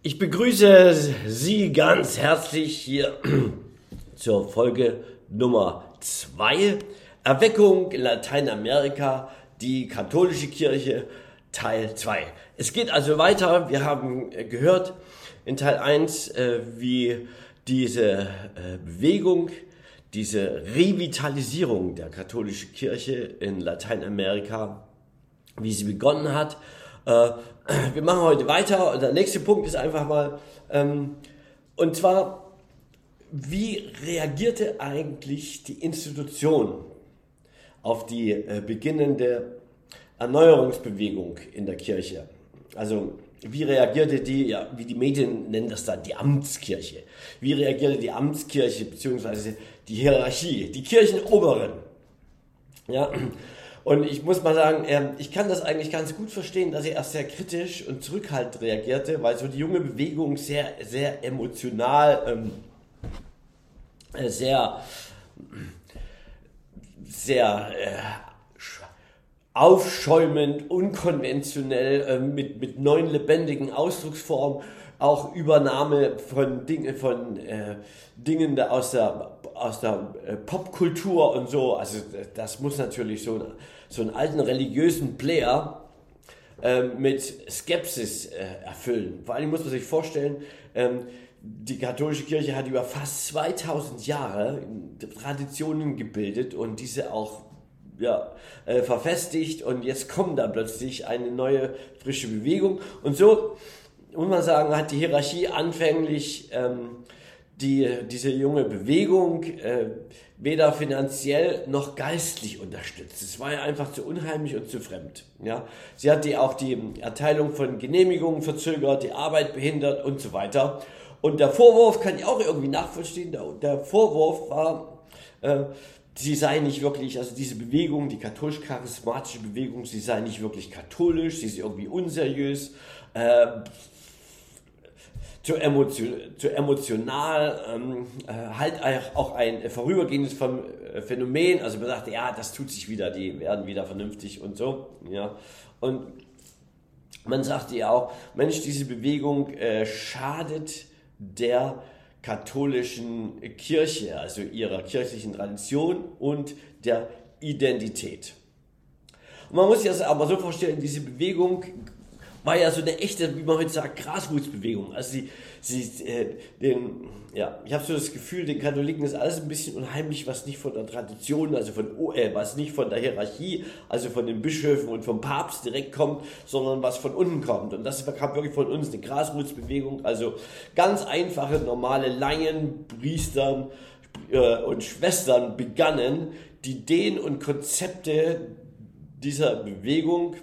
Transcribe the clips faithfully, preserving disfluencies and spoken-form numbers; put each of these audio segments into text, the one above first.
Ich begrüße Sie ganz herzlich hier zur Folge Nummer zwei. Erweckung in Lateinamerika, die katholische Kirche, Teil zwei. Es geht also weiter. Wir haben gehört in Teil eins, wie diese Bewegung, diese Revitalisierung der katholischen Kirche in Lateinamerika, wie sie begonnen hat. Wir machen heute weiter und der nächste Punkt ist einfach mal, ähm, und zwar, wie reagierte eigentlich die Institution auf die äh, beginnende Erneuerungsbewegung in der Kirche? Also wie reagierte die, ja, wie die Medien nennen das dann, die Amtskirche? Wie reagierte die Amtskirche bzw. die Hierarchie, die Kirchenoberen? Ja. Und ich muss mal sagen, ich kann das eigentlich ganz gut verstehen, dass er erst sehr kritisch und zurückhaltend reagierte, weil so die junge Bewegung sehr, sehr emotional, ähm, sehr, sehr äh, aufschäumend, unkonventionell, äh, mit, mit neuen lebendigen Ausdrucksformen, auch Übernahme von, Ding, von äh, Dingen da aus der, aus der äh, Popkultur und so. Also das muss natürlich so, so einen alten religiösen Player äh, mit Skepsis äh, erfüllen. Vor allem muss man sich vorstellen, ähm, die katholische Kirche hat über fast zweitausend Jahre Traditionen gebildet und diese auch ja, äh, verfestigt, und jetzt kommt da plötzlich eine neue, frische Bewegung. Und so muss man sagen, hat die Hierarchie anfänglich ähm, die, diese junge Bewegung äh, weder finanziell noch geistlich unterstützt. Es war ja einfach zu unheimlich und zu fremd. Ja? Sie hat die, auch die Erteilung von Genehmigungen verzögert, die Arbeit behindert und so weiter. Und der Vorwurf kann ich auch irgendwie nachvollziehen. Der, der Vorwurf war, äh, sie sei nicht wirklich, also diese Bewegung, die katholisch-charismatische Bewegung, sie sei nicht wirklich katholisch, sie ist irgendwie unseriös, äh, zu, emotion, zu emotional, ähm, äh, halt auch ein vorübergehendes Phänomen, also man sagte, ja, das tut sich wieder, die werden wieder vernünftig und so, ja, und man sagte ja auch, Mensch, diese Bewegung äh, schadet der katholischen Kirche, also ihrer kirchlichen Tradition und der Identität. Und man muss sich das aber so vorstellen, diese Bewegung war ja so eine echte, wie man heute sagt, Graswurzelbewegung. Also sie, sie, äh, den, ja, ich habe so das Gefühl, den Katholiken ist alles ein bisschen unheimlich, was nicht von der Tradition, also von, äh, was nicht von der Hierarchie, also von den Bischöfen und vom Papst direkt kommt, sondern was von unten kommt. Und das kam wirklich von uns, eine Graswurzelbewegung, also ganz einfache, normale Laien, Priestern äh, und Schwestern begannen, die Ideen und Konzepte dieser Bewegung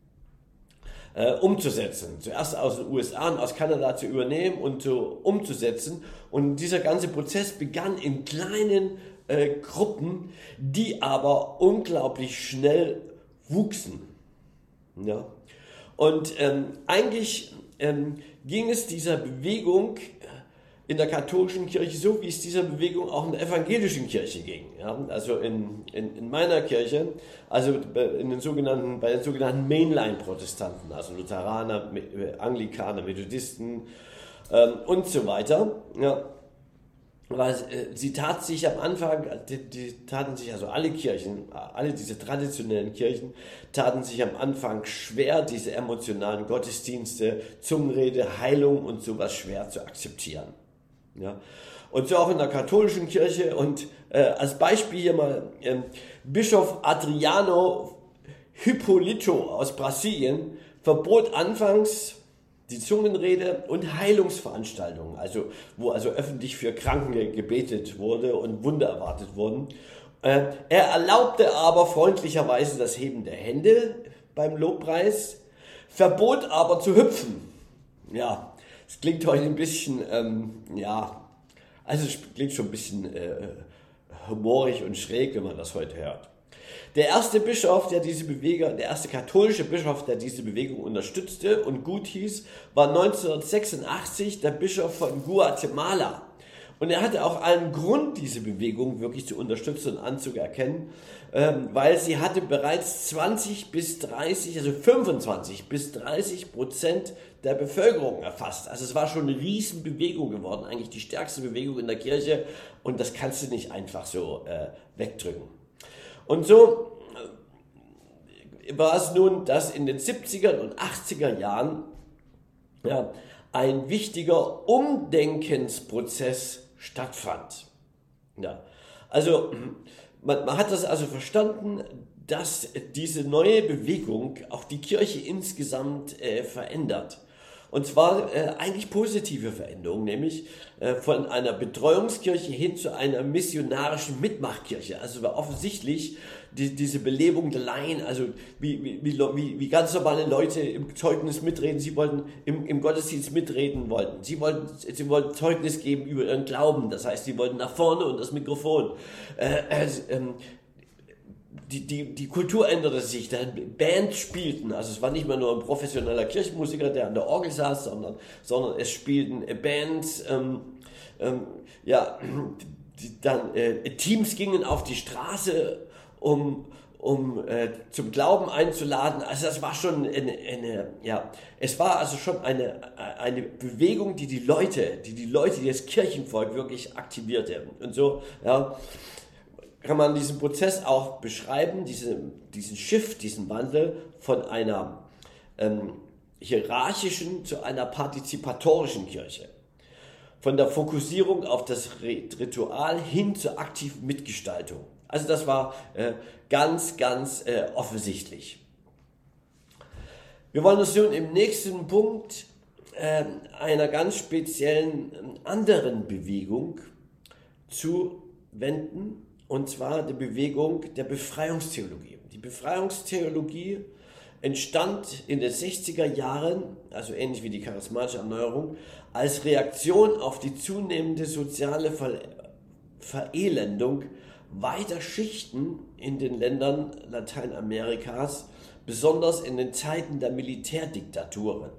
Äh, umzusetzen. Zuerst aus den U S A und aus Kanada zu übernehmen und zu, umzusetzen. Und dieser ganze Prozess begann in kleinen äh, Gruppen, die aber unglaublich schnell wuchsen. Ja? Und ähm, eigentlich ähm, ging es dieser Bewegung in der katholischen Kirche so, wie es dieser Bewegung auch in der evangelischen Kirche ging. Ja? Also in, in, in meiner Kirche, also in den sogenannten, bei den sogenannten Mainline-Protestanten, also Lutheraner, Anglikaner, Methodisten ähm, und so weiter. Ja? Weil äh, sie tat sich am Anfang, die, die taten sich also alle Kirchen, alle diese traditionellen Kirchen, taten sich am Anfang schwer, diese emotionalen Gottesdienste, Zungenrede, Heilung und sowas schwer zu akzeptieren. Ja. Und so auch in der katholischen Kirche, und äh, als Beispiel hier mal äh, Bischof Adriano Hipólito aus Brasilien verbot anfangs die Zungenrede und Heilungsveranstaltungen, also wo also öffentlich für Kranke gebetet wurde und Wunder erwartet wurden. Äh, er erlaubte aber freundlicherweise das Heben der Hände beim Lobpreis, verbot aber zu hüpfen. Ja. Es klingt heute ein bisschen, ähm, ja, also es klingt schon ein bisschen äh, humorig und schräg, wenn man das heute hört. Der erste Bischof, der diese Bewegung, der erste katholische Bischof, der diese Bewegung unterstützte und gut hieß, war neunzehnhundertsechsundachtzig der Bischof von Guatemala. Und er hatte auch allen Grund, diese Bewegung wirklich zu unterstützen und anzuerkennen, ähm, weil sie hatte bereits zwanzig bis dreißig, also fünfundzwanzig bis dreißig Prozent der Bevölkerung erfasst. Also es war schon eine Riesenbewegung geworden, eigentlich die stärkste Bewegung in der Kirche, und das kannst du nicht einfach so äh, wegdrücken. Und so äh, war es nun, dass in den siebziger und achtziger Jahren ja, ein wichtiger Umdenkensprozess stattfand. Ja, also man, man hat das also verstanden, dass diese neue Bewegung auch die Kirche insgesamt äh, verändert. Und zwar äh, eigentlich positive Veränderungen, nämlich äh, von einer Betreuungskirche hin zu einer missionarischen Mitmachkirche. Also war offensichtlich die, diese Belebung der Laien, also wie, wie, wie, wie ganz normale Leute im Zeugnis mitreden, sie wollten im, im Gottesdienst mitreden wollten. Sie wollten, sie wollten Zeugnis geben über ihren Glauben, das heißt, sie wollten nach vorne und das Mikrofon. Äh, äh, ähm, Die, die, die Kultur änderte sich, dann Bands spielten, also es war nicht mehr nur ein professioneller Kirchenmusiker, der an der Orgel saß, sondern, sondern es spielten Bands, ähm, ähm, ja, die, dann äh, Teams gingen auf die Straße, um, um äh, zum Glauben einzuladen. Also das war schon eine, eine, ja, es war also schon eine, eine Bewegung, die die Leute, die die Leute, die das Kirchenvolk wirklich aktivierte. Und so, ja, kann man diesen Prozess auch beschreiben, diese, diesen Shift, diesen Wandel von einer ähm, hierarchischen zu einer partizipatorischen Kirche. Von der Fokussierung auf das Ritual hin zur aktiven Mitgestaltung. Also das war äh, ganz, ganz äh, offensichtlich. Wir wollen uns nun im nächsten Punkt äh, einer ganz speziellen äh, anderen Bewegung zuwenden. Und zwar die Bewegung der Befreiungstheologie. Die Befreiungstheologie entstand in den sechziger Jahren, also ähnlich wie die charismatische Erneuerung, als Reaktion auf die zunehmende soziale Ver- Verelendung weiter Schichten in den Ländern Lateinamerikas, besonders in den Zeiten der Militärdiktaturen.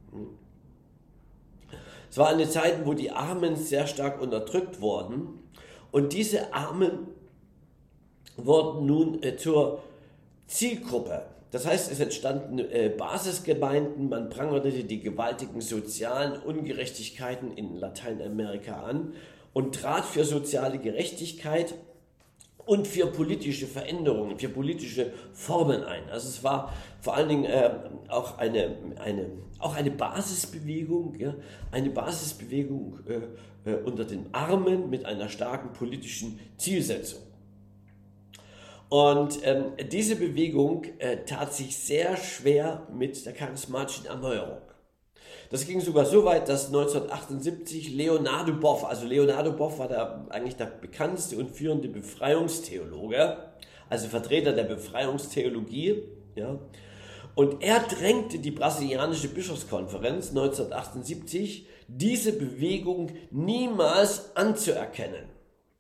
Es war eine Zeit, wo die Armen sehr stark unterdrückt wurden, und diese Armen wurden nun äh, zur Zielgruppe. Das heißt, es entstanden äh, Basisgemeinden, man prangerte die gewaltigen sozialen Ungerechtigkeiten in Lateinamerika an und trat für soziale Gerechtigkeit und für politische Veränderungen, für politische Formen ein. Also es war vor allen Dingen äh, auch, eine, eine, auch eine Basisbewegung, ja, eine Basisbewegung äh, äh, unter den Armen mit einer starken politischen Zielsetzung. Und ähm, diese Bewegung äh, tat sich sehr schwer mit der charismatischen Erneuerung. Das ging sogar so weit, dass neunzehnhundertachtundsiebzig Leonardo Boff, also Leonardo Boff war der, eigentlich der bekannteste und führende Befreiungstheologe, also Vertreter der Befreiungstheologie, ja, und er drängte die brasilianische Bischofskonferenz neunzehnhundertachtundsiebzig, diese Bewegung niemals anzuerkennen.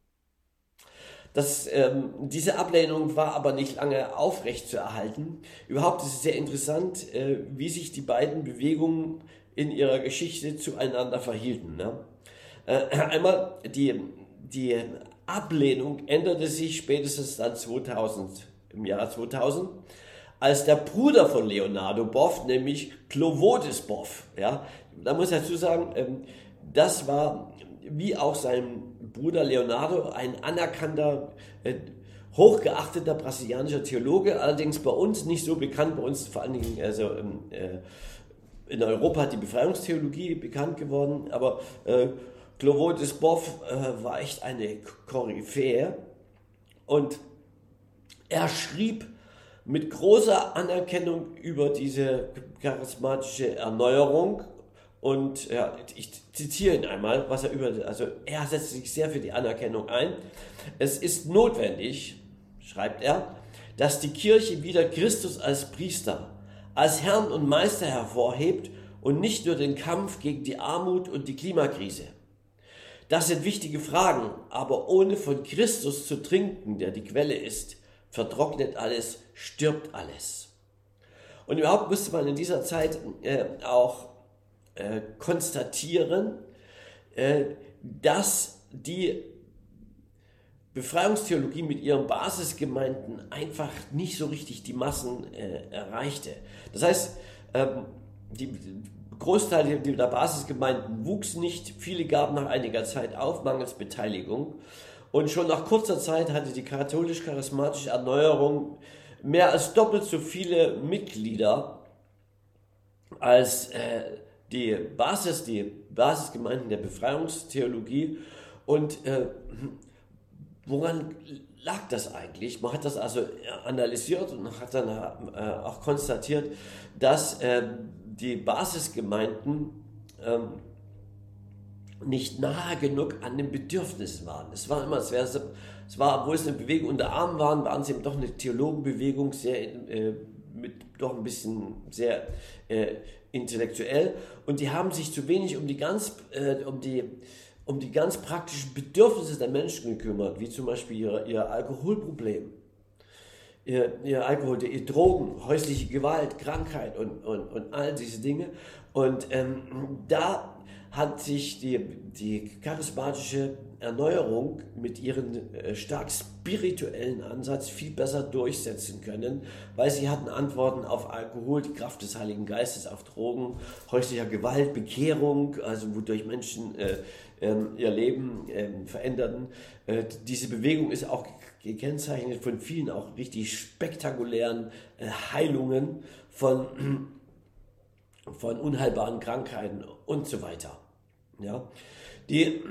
Das, ähm, diese Ablehnung war aber nicht lange aufrecht zu erhalten. Überhaupt ist es sehr interessant, äh, wie sich die beiden Bewegungen in ihrer Geschichte zueinander verhielten. Ne? Äh, einmal die, die Ablehnung änderte sich spätestens dann zweitausend, im Jahr zweitausend, als der Bruder von Leonardo Boff, nämlich Clovis Boff, ja, da muss ich dazu sagen, ähm, das war wie auch sein Bruder Leonardo ein anerkannter, äh, hochgeachteter brasilianischer Theologe, allerdings bei uns nicht so bekannt, bei uns vor allen Dingen also, äh, in Europa die Befreiungstheologie bekannt geworden, aber äh, Clovis Boff äh, war echt eine Koryphäe und er schrieb mit großer Anerkennung über diese charismatische Erneuerung. Und ja, ich zitiere ihn einmal, was er über, also er setzt sich sehr für die Anerkennung ein. Es ist notwendig, schreibt er, dass die Kirche wieder Christus als Priester, als Herrn und Meister hervorhebt und nicht nur den Kampf gegen die Armut und die Klimakrise. Das sind wichtige Fragen, aber ohne von Christus zu trinken, der die Quelle ist, vertrocknet alles, stirbt alles. Und überhaupt musste man in dieser Zeit äh, auch Äh, konstatieren, äh, dass die Befreiungstheologie mit ihren Basisgemeinden einfach nicht so richtig die Massen äh, erreichte. Das heißt, ähm, die Großteil der Basisgemeinden wuchs nicht, viele gaben nach einiger Zeit auf, mangels Beteiligung. Und schon nach kurzer Zeit hatte die katholisch-charismatische Erneuerung mehr als doppelt so viele Mitglieder als äh, die Basis, die Basisgemeinden der Befreiungstheologie. Und äh, woran lag das eigentlich? Man hat das also analysiert und hat dann äh, auch konstatiert, dass äh, die Basisgemeinden ähm, nicht nahe genug an den Bedürfnissen waren. Es war immer, es, wäre, es war, obwohl es eine Bewegung unter Armen waren, waren sie eben doch eine Theologenbewegung, sehr äh, mit doch ein bisschen sehr äh, intellektuell, und die haben sich zu wenig um die ganz äh, um die um die ganz praktischen Bedürfnisse der Menschen gekümmert, wie zum Beispiel ihr, ihr Alkoholproblem, ihr, ihr Alkohol, ihr Drogen, häusliche Gewalt, Krankheit und, und, und all diese Dinge. Und ähm, da hat sich die, die charismatische Erneuerung mit ihrem äh, stark spirituellen Ansatz viel besser durchsetzen können, weil sie hatten Antworten auf Alkohol, die Kraft des Heiligen Geistes, auf Drogen, häuslicher Gewalt, Bekehrung, also wodurch Menschen äh, äh, ihr Leben äh, veränderten. Äh, diese Bewegung ist auch gekennzeichnet von vielen auch richtig spektakulären äh, Heilungen von, von unheilbaren Krankheiten und so weiter. Ja, die,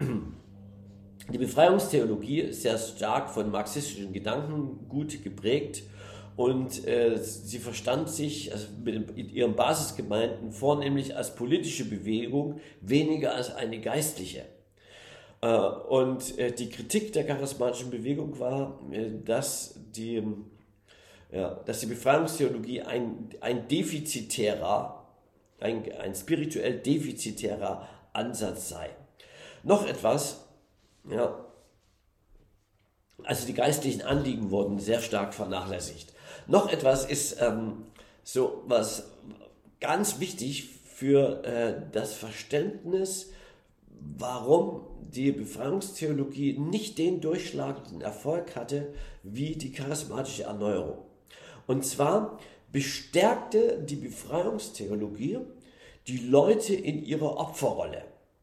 die Befreiungstheologie ist sehr stark von marxistischen Gedankengut geprägt, und äh, sie verstand sich also mit ihren Basisgemeinden vornehmlich als politische Bewegung, weniger als eine geistliche. Äh, und äh, die Kritik der charismatischen Bewegung war, äh, dass, die, ja, dass die Befreiungstheologie ein, ein defizitärer, ein, ein spirituell defizitärer Ansatz sei. Noch etwas, ja, also die geistlichen Anliegen wurden sehr stark vernachlässigt. Noch etwas ist ähm, so was ganz wichtig für äh, das Verständnis, warum die Befreiungstheologie nicht den durchschlagenden Erfolg hatte wie die charismatische Erneuerung. Und zwar bestärkte die Befreiungstheologie die Leute in ihrer Opferrolle.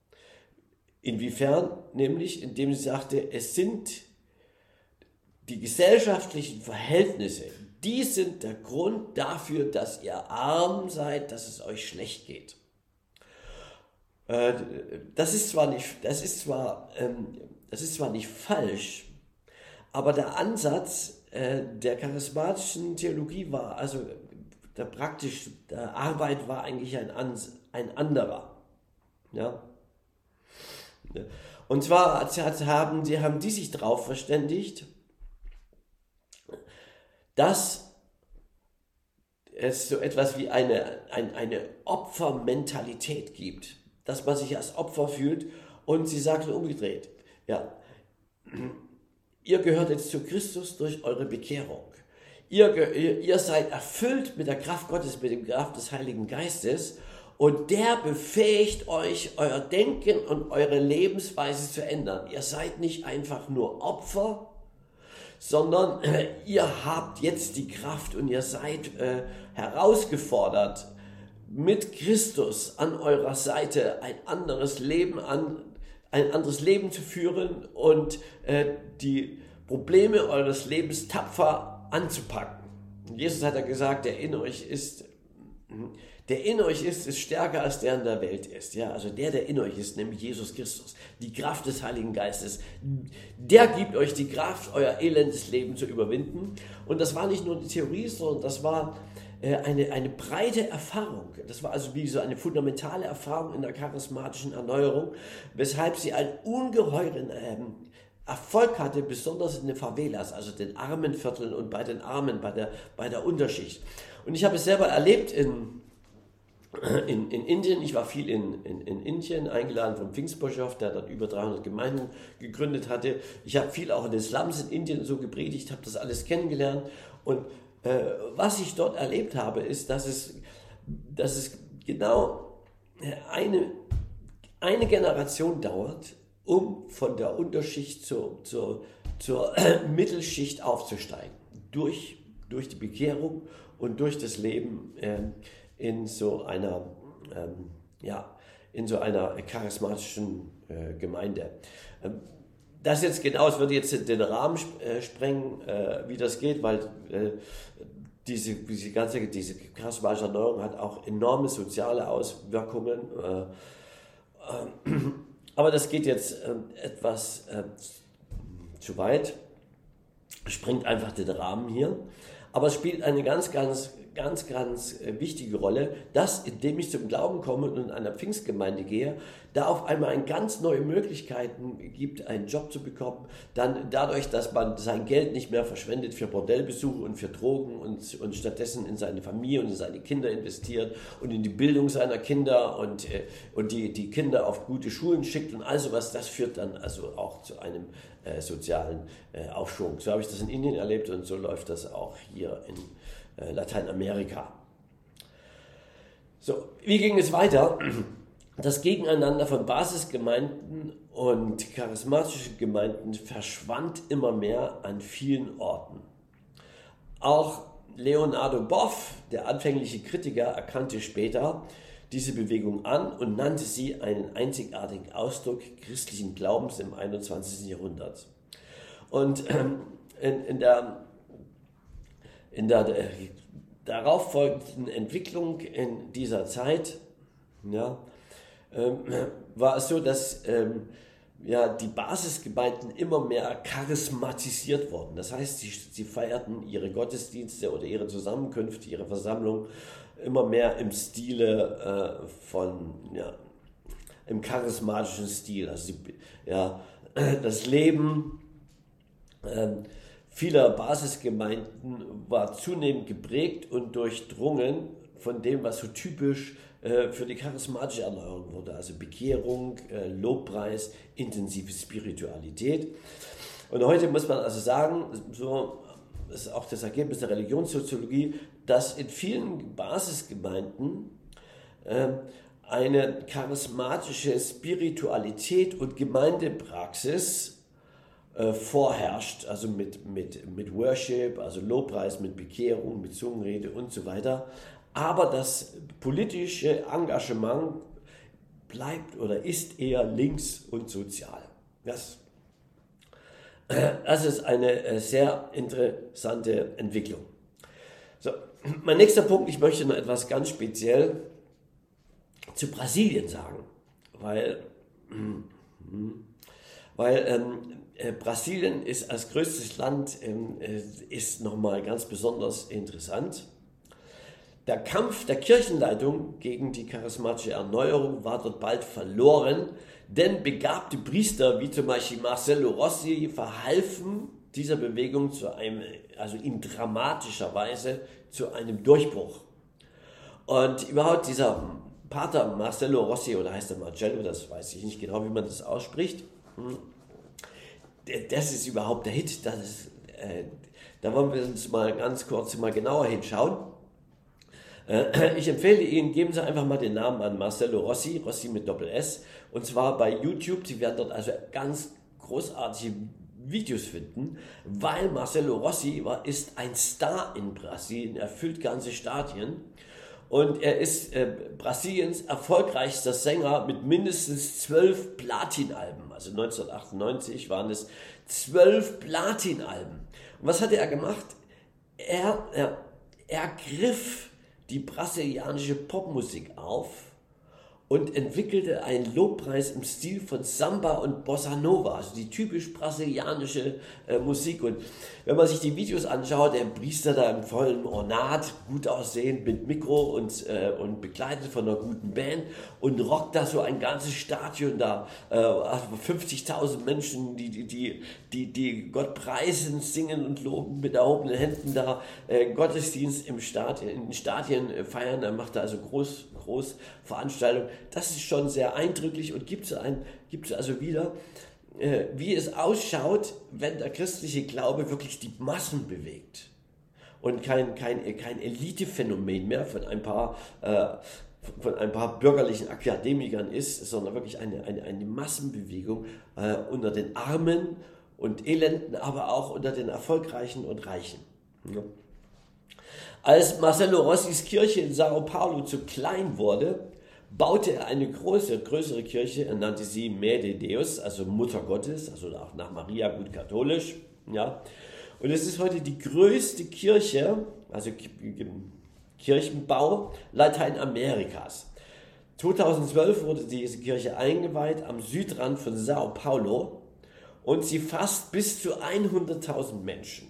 Inwiefern? Nämlich, indem sie sagte, es sind die gesellschaftlichen Verhältnisse, die sind der Grund dafür, dass ihr arm seid, dass es euch schlecht geht. Das ist zwar nicht, das ist zwar, das ist zwar nicht falsch, aber der Ansatz der charismatischen Theologie war, also der praktisch, der Arbeit war eigentlich ein, ein anderer. Ja? Und zwar haben, sie haben die sich darauf verständigt, dass es so etwas wie eine, ein, eine Opfermentalität gibt, dass man sich als Opfer fühlt, und sie sagten umgedreht, ja, ihr gehört jetzt zu Christus durch eure Bekehrung. Ihr, ihr seid erfüllt mit der Kraft Gottes, mit der Kraft des Heiligen Geistes, und der befähigt euch, euer Denken und eure Lebensweise zu ändern. Ihr seid nicht einfach nur Opfer, sondern äh, ihr habt jetzt die Kraft und ihr seid äh, herausgefordert, mit Christus an eurer Seite ein anderes Leben an, ein anderes Leben zu führen und äh, die Probleme eures Lebens tapfer anzupacken. Jesus hat ja gesagt, der in euch ist, der in euch ist, ist stärker als der in der Welt ist. Ja, also der, der in euch ist, nämlich Jesus Christus, die Kraft des Heiligen Geistes, der gibt euch die Kraft, euer elendes Leben zu überwinden. Und das war nicht nur die Theorie, sondern das war äh, eine, eine breite Erfahrung. Das war also wie so eine fundamentale Erfahrung in der charismatischen Erneuerung, weshalb sie einen ungeheuren ähm, Erfolg hatte, besonders in den Favelas, also den Armenvierteln und bei den Armen, bei der, bei der Unterschicht. Und ich habe es selber erlebt in, in, in Indien. Ich war viel in, in, in Indien, eingeladen vom Pfingstbischof, der dort über dreihundert Gemeinden gegründet hatte. Ich habe viel auch in den Slums in Indien so gepredigt, habe das alles kennengelernt. Und äh, was ich dort erlebt habe, ist, dass es, dass es genau eine, eine Generation dauert, um von der Unterschicht zur, zur, zur Mittelschicht aufzusteigen. Durch, durch die Bekehrung und durch das Leben äh, in so einer, ähm, ja, in so einer charismatischen äh, Gemeinde. Ähm, das jetzt genau, es würde jetzt den Rahmen äh, sprengen, äh, wie das geht, weil äh, diese, diese ganze diese charismatische Erneuerung hat auch enorme soziale Auswirkungen. Äh, äh, aber das geht jetzt äh, etwas äh, zu weit, sprengt einfach den Rahmen hier. Aber es spielt eine ganz, ganz, ganz, ganz wichtige Rolle, dass, indem ich zum Glauben komme und in einer Pfingstgemeinde gehe, da auf einmal ein ganz neue Möglichkeiten gibt, einen Job zu bekommen. Dann dadurch, dass man sein Geld nicht mehr verschwendet für Bordellbesuche und für Drogen und, und stattdessen in seine Familie und in seine Kinder investiert und in die Bildung seiner Kinder und, und die, die Kinder auf gute Schulen schickt und all sowas, das führt dann also auch zu einem äh, sozialen äh, Aufschwung. So habe ich das in Indien erlebt und so läuft das auch hier in äh, Lateinamerika. So, wie ging es weiter? Das Gegeneinander von Basisgemeinden und charismatischen Gemeinden verschwand immer mehr an vielen Orten. Auch Leonardo Boff, der anfängliche Kritiker, erkannte später diese Bewegung an und nannte sie einen einzigartigen Ausdruck christlichen Glaubens im einundzwanzigsten Jahrhundert. Und ähm, in, in der, in der äh, darauf folgenden Entwicklung in dieser Zeit, ja, ähm, war es so, dass ähm, ja, die Basisgemeinden immer mehr charismatisiert wurden. Das heißt, sie, sie feierten ihre Gottesdienste oder ihre Zusammenkünfte, ihre Versammlung immer mehr im Stile äh, von, ja, im charismatischen Stil. Also die, ja, das Leben äh, vieler Basisgemeinden war zunehmend geprägt und durchdrungen von dem, was so typisch äh, für die charismatische Erneuerung wurde. Also Bekehrung, äh, Lobpreis, intensive Spiritualität. Und heute muss man also sagen, so das ist auch das Ergebnis der Religionssoziologie, dass in vielen Basisgemeinden äh, eine charismatische Spiritualität und Gemeindepraxis äh, vorherrscht, also mit, mit, mit Worship, also Lobpreis, mit Bekehrung, mit Zungenrede und so weiter. Aber das politische Engagement bleibt oder ist eher links und sozial. Das Das ist eine sehr interessante Entwicklung. So, mein nächster Punkt, ich möchte noch etwas ganz speziell zu Brasilien sagen, weil, weil ähm, äh, Brasilien ist als größtes Land ähm, äh, ist nochmal ganz besonders interessant. Der Kampf der Kirchenleitung gegen die charismatische Erneuerung war dort bald verloren, denn begabte Priester wie zum Beispiel Marcelo Rossi verhalfen dieser Bewegung zu einem, also in dramatischer Weise zu einem Durchbruch. Und überhaupt dieser Pater Marcelo Rossi, oder heißt er Marcello, das weiß ich nicht genau, wie man das ausspricht, das ist überhaupt der Hit. Das ist, äh, da wollen wir uns mal ganz kurz mal genauer hinschauen. Ich empfehle Ihnen, geben Sie einfach mal den Namen an Marcelo Rossi, Rossi mit Doppel-S, und zwar bei YouTube. Sie werden dort also ganz großartige Videos finden, weil Marcelo Rossi war, ist ein Star in Brasilien, er füllt ganze Stadien und er ist äh, Brasiliens erfolgreichster Sänger mit mindestens zwölf Platinalben. Also neunzehnhundertachtundneunzig waren es zwölf Platinalben. Und was hatte er gemacht? Er, er, er griff die brasilianische Popmusik auf und entwickelte einen Lobpreis im Stil von Samba und Bossa Nova, also die typisch brasilianische äh, Musik. Und wenn man sich die Videos anschaut, der Priester da im vollen Ornat, gut aussehend mit Mikro und, äh, und begleitet von einer guten Band und rockt da so ein ganzes Stadion da, äh, also fünfzigtausend Menschen, die, die, die, die, die Gott preisen, singen und loben mit erhobenen Händen da, äh, Gottesdienst im Stadien, in den Stadien äh, feiern, er macht da also groß, groß Veranstaltungen. Das ist schon sehr eindrücklich und gibt es ein, gibt es also wieder, äh, wie es ausschaut, wenn der christliche Glaube wirklich die Massen bewegt und kein, kein, kein Elitephänomen mehr von ein paar äh, von ein paar bürgerlichen Akademikern ist, sondern wirklich eine, eine, eine Massenbewegung äh, unter den Armen und Elenden, aber auch unter den Erfolgreichen und Reichen. Ja. Als Marcello Rossis Kirche in Sao Paulo zu klein wurde, baute er eine große, größere Kirche, er nannte sie Mère de Deus, also Mutter Gottes, also auch nach Maria gut katholisch. Ja. Und es ist heute die größte Kirche, also Kirchenbau Lateinamerikas. zweitausendzwölf wurde diese Kirche eingeweiht am Südrand von Sao Paulo und sie fasst bis zu hunderttausend Menschen.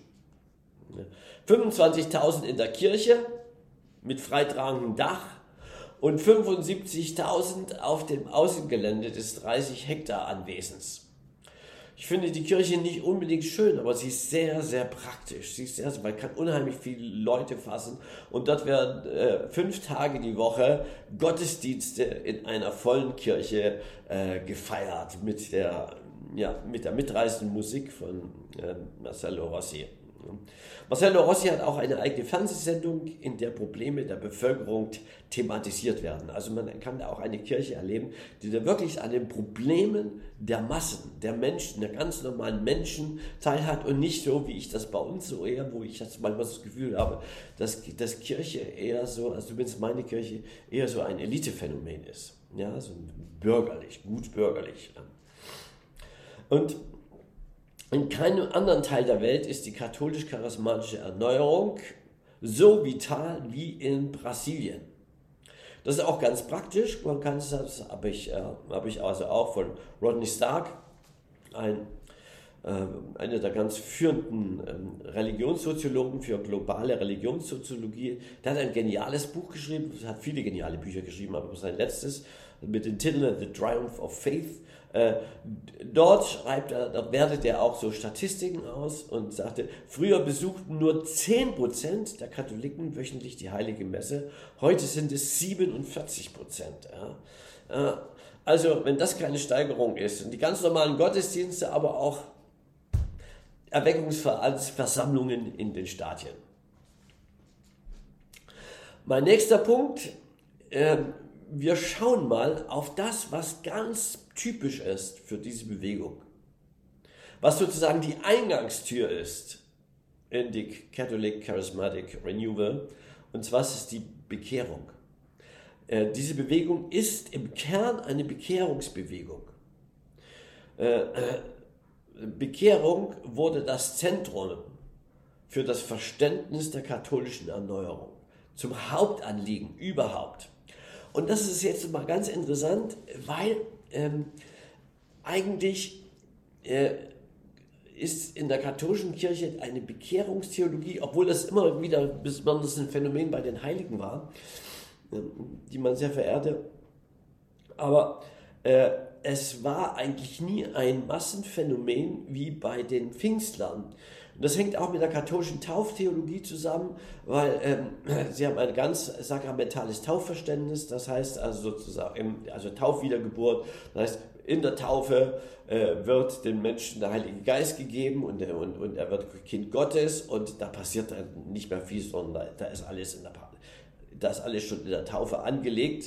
fünfundzwanzigtausend in der Kirche mit freitragendem Dach und fünfundsiebzigtausend auf dem Außengelände des dreißig Hektar Anwesens. Ich finde die Kirche nicht unbedingt schön, aber sie ist sehr, sehr praktisch. Sie ist sehr, man kann unheimlich viele Leute fassen und dort werden äh, fünf Tage die Woche Gottesdienste in einer vollen Kirche äh, gefeiert mit der, ja, mit der mitreißenden Musik von äh, Marcello Rossi. Marcello Rossi hat auch eine eigene Fernsehsendung, in der Probleme der Bevölkerung thematisiert werden. Also man kann da auch eine Kirche erleben, die da wirklich an den Problemen der Massen, der Menschen, der ganz normalen Menschen teilhat und nicht so, wie ich das bei uns so eher, wo ich das manchmal das Gefühl habe, dass, dass Kirche eher so, also zumindest meine Kirche, eher so ein Elitephänomen ist. Ja, so bürgerlich, gut bürgerlich. Und in keinem anderen Teil der Welt ist die katholisch-charismatische Erneuerung so vital wie in Brasilien. Das ist auch ganz praktisch. Man kann es, das habe ich, äh, habe ich also auch von Rodney Stark, ein, äh, einer der ganz führenden ähm, Religionssoziologen für globale Religionssoziologie. Der hat ein geniales Buch geschrieben, hat viele geniale Bücher geschrieben, aber sein letztes mit dem Titel The Triumph of Faith. Äh, dort schreibt er, da wertet er auch so Statistiken aus und sagte, früher besuchten nur zehn Prozent der Katholiken wöchentlich die Heilige Messe, heute sind es siebenundvierzig Prozent. Ja. Äh, also wenn das keine Steigerung ist und die ganz normalen Gottesdienste, aber auch Erweckungsversammlungen in den Stadien. Mein nächster Punkt, äh, wir schauen mal auf das, was ganz typisch ist für diese Bewegung. Was sozusagen die Eingangstür ist in die Catholic Charismatic Renewal. Und zwar ist es die Bekehrung. Äh, diese Bewegung ist im Kern eine Bekehrungsbewegung. Äh, äh, Bekehrung wurde das Zentrum für das Verständnis der katholischen Erneuerung. Zum Hauptanliegen überhaupt. Und das ist jetzt mal ganz interessant, weil ähm, eigentlich äh, ist in der katholischen Kirche eine Bekehrungstheologie, obwohl das immer wieder besonders ein Phänomen bei den Heiligen war, äh, die man sehr verehrte, aber äh, es war eigentlich nie ein Massenphänomen wie bei den Pfingstlern. Und das hängt auch mit der katholischen Tauftheologie zusammen, weil ähm, sie haben ein ganz sakramentales Taufverständnis, das heißt also sozusagen, also Taufwiedergeburt, das heißt in der Taufe äh, wird dem Menschen der Heilige Geist gegeben und, und, und er wird Kind Gottes und da passiert dann nicht mehr viel, sondern da, da ist alles in der da ist alles schon in der Taufe angelegt.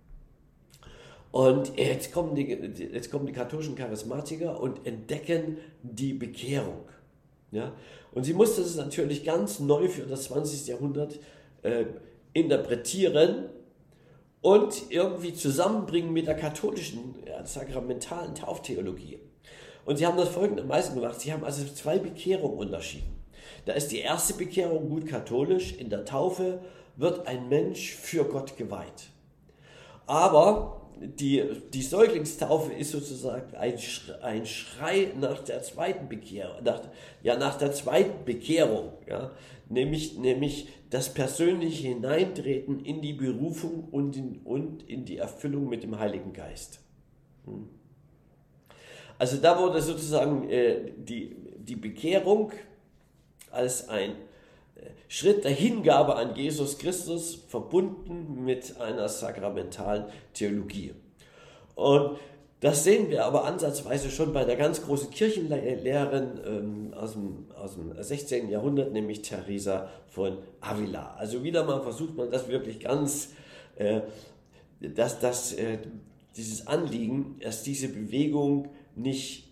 Und jetzt kommen die, jetzt kommen die katholischen Charismatiker und entdecken die Bekehrung. Ja? Und sie musste es natürlich ganz neu für das zwanzigste Jahrhundert äh, interpretieren und irgendwie zusammenbringen mit der katholischen ja, sakramentalen Tauftheologie. Und sie haben das folgendermaßen gemacht. Sie haben also zwei Bekehrungen unterschieden. Da ist die erste Bekehrung gut katholisch. In der Taufe wird ein Mensch für Gott geweiht. Aber die, die Säuglingstaufe ist sozusagen ein, ein Schrei nach der zweiten Bekehrung, nach, ja, nach der zweiten Bekehrung, ja, nämlich, nämlich das persönliche Hineintreten in die Berufung und in, und in die Erfüllung mit dem Heiligen Geist. Hm. Also da wurde sozusagen äh, die, die Bekehrung als ein Schritt der Hingabe an Jesus Christus verbunden mit einer sakramentalen Theologie. Und das sehen wir aber ansatzweise schon bei der ganz großen Kirchenlehrerin ähm, aus, dem, aus dem sechzehnten Jahrhundert, nämlich Teresa von Avila. Also wieder mal versucht man das wirklich ganz äh, dass, dass äh, dieses Anliegen, dass diese Bewegung nicht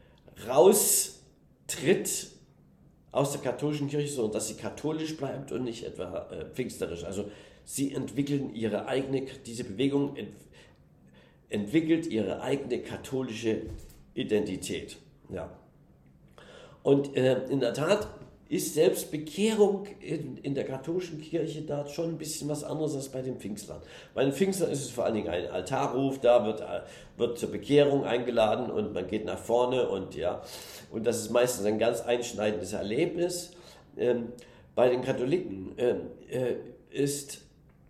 raustritt aus der katholischen Kirche, sondern dass sie katholisch bleibt und nicht etwa äh, pfingsterisch. Also sie entwickeln ihre eigene, diese Bewegung ent, entwickelt ihre eigene katholische Identität. Ja. Und äh, in der Tat ist selbst Bekehrung in, in der katholischen Kirche da schon ein bisschen was anderes als bei den Pfingstlern. Bei den Pfingstlern ist es vor allen Dingen ein Altarruf, da wird, wird zur Bekehrung eingeladen und man geht nach vorne und ja, und das ist meistens ein ganz einschneidendes Erlebnis. Ähm, bei den Katholiken äh, äh, ist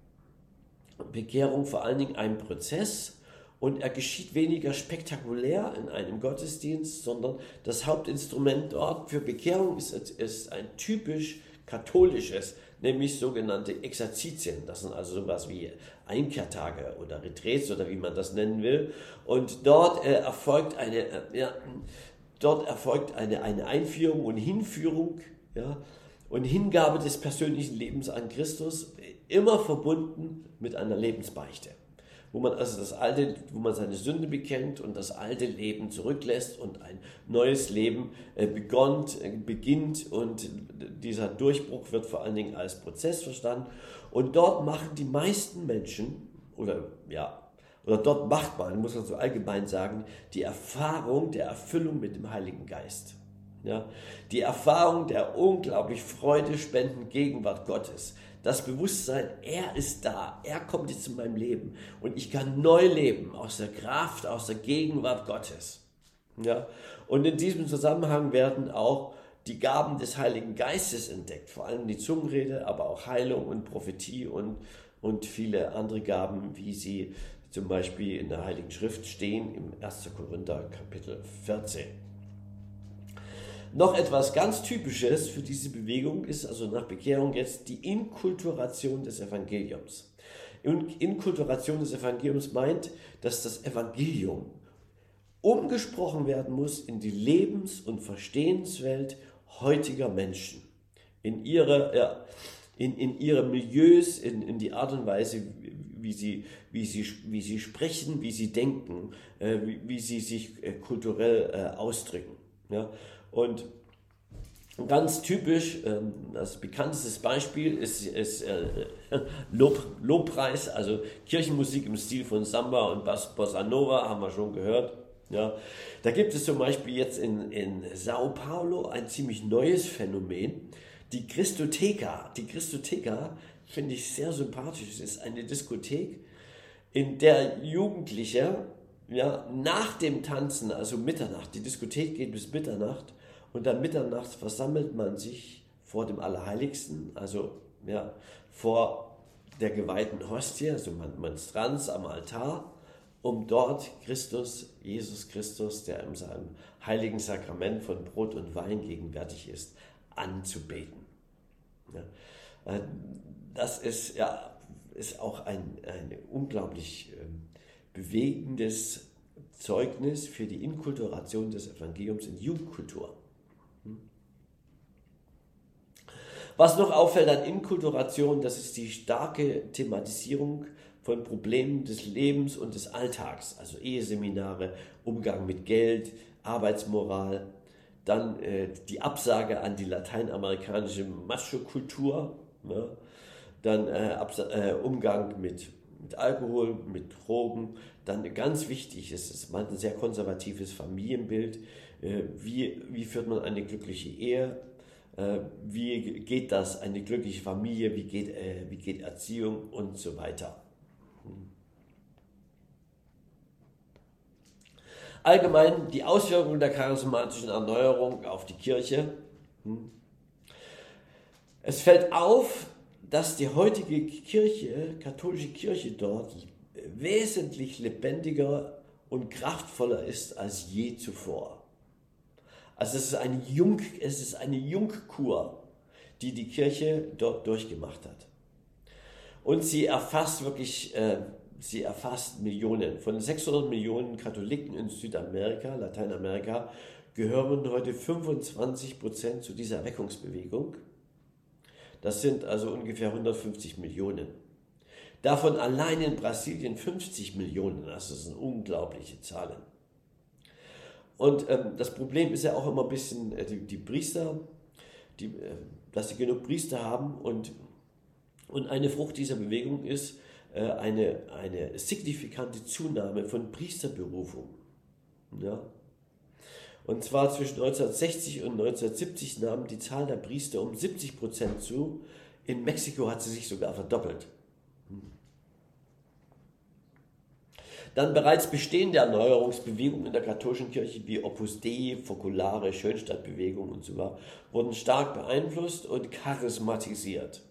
Bekehrung vor allen Dingen ein Prozess. Und er geschieht weniger spektakulär in einem Gottesdienst, sondern das Hauptinstrument dort für Bekehrung ist, ist ein typisch katholisches, nämlich sogenannte Exerzitien. Das sind also sowas wie Einkehrtage oder Retreats oder wie man das nennen will. Und dort äh, erfolgt eine, äh, ja, dort erfolgt eine, eine Einführung und Hinführung, ja, und Hingabe des persönlichen Lebens an Christus, immer verbunden mit einer Lebensbeichte, wo man also das alte, wo man seine Sünde bekennt und das alte Leben zurücklässt und ein neues Leben äh, begonnen, äh, beginnt, und dieser Durchbruch wird vor allen Dingen als Prozess verstanden. Und dort machen die meisten Menschen, oder ja, oder dort macht man, muss man so allgemein sagen, die Erfahrung der Erfüllung mit dem Heiligen Geist. Ja, die Erfahrung der unglaublich Freude spendenden Gegenwart Gottes. Das Bewusstsein, er ist da, er kommt jetzt in meinem Leben und ich kann neu leben aus der Kraft, aus der Gegenwart Gottes. Ja? Und in diesem Zusammenhang werden auch die Gaben des Heiligen Geistes entdeckt, vor allem die Zungenrede, aber auch Heilung und Prophetie und, und viele andere Gaben, wie sie zum Beispiel in der Heiligen Schrift stehen, im ersten Korinther Kapitel vierzehn. Noch etwas ganz Typisches für diese Bewegung ist also nach Bekehrung jetzt die Inkulturation des Evangeliums. Inkulturation des Evangeliums meint, dass das Evangelium umgesprochen werden muss in die Lebens- und Verstehenswelt heutiger Menschen, in ihre, ja, in, in ihre Milieus, in, in die Art und Weise, wie sie, wie sie, wie sie sprechen, wie sie denken, äh, wie, wie sie sich äh, kulturell äh, ausdrücken. Ja? Und ganz typisch, ähm, das bekannteste Beispiel ist, ist äh, Lob, Lobpreis, also Kirchenmusik im Stil von Samba und Bossa Nova, haben wir schon gehört. Ja. Da gibt es zum Beispiel jetzt in, in Sao Paulo ein ziemlich neues Phänomen, die Christotheka. Die Christotheka finde ich sehr sympathisch. Es ist eine Diskothek, in der Jugendliche ja, nach dem Tanzen, also Mitternacht, die Diskothek geht bis Mitternacht, und dann Mitternacht versammelt man sich vor dem Allerheiligsten, also ja, vor der geweihten Hostie, also Monstranz am Altar, um dort Christus, Jesus Christus, der in seinem heiligen Sakrament von Brot und Wein gegenwärtig ist, anzubeten. Ja, das ist, ja, ist auch ein, ein unglaublich bewegendes Zeugnis für die Inkulturation des Evangeliums in Jugendkultur. Was noch auffällt an Inkulturation, das ist die starke Thematisierung von Problemen des Lebens und des Alltags, also Eheseminare, Umgang mit Geld, Arbeitsmoral, dann äh, die Absage an die lateinamerikanische Macho-Kultur, ne? Dann äh, äh, Umgang mit, mit Alkohol, mit Drogen, dann ganz wichtig ist es, man hat ein sehr konservatives Familienbild, äh, wie, wie führt man eine glückliche Ehe, äh, wie geht das, eine glückliche Familie, wie geht, äh, wie geht Erziehung und so weiter. Allgemein die Auswirkungen der charismatischen Erneuerung auf die Kirche. Es fällt auf, dass die heutige Kirche, katholische Kirche dort, wesentlich lebendiger und kraftvoller ist als je zuvor. Also es ist eine Jung, es ist eine Jungkur, die die Kirche dort durchgemacht hat. Und sie erfasst wirklich, äh, sie erfasst Millionen. Von sechshundert Millionen Katholiken in Südamerika, Lateinamerika, gehören heute fünfundzwanzig Prozent zu dieser Erweckungsbewegung. Das sind also ungefähr hundertfünfzig Millionen. Davon allein in Brasilien fünfzig Millionen, das sind unglaubliche Zahlen. Und ähm, das Problem ist ja auch immer ein bisschen äh, die, die Priester, die, äh, dass sie genug Priester haben und, und eine Frucht dieser Bewegung ist äh, eine, eine signifikante Zunahme von Priesterberufung. Ja? Und zwar zwischen neunzehnhundertsechzig und neunzehnhundertsiebzig nahm die Zahl der Priester um siebzig Prozent zu. In Mexiko hat sie sich sogar verdoppelt. Dann bereits bestehende Erneuerungsbewegungen in der katholischen Kirche wie Opus Dei, Focolare, Schönstadtbewegung und so weiter wurden stark beeinflusst und charismatisiert.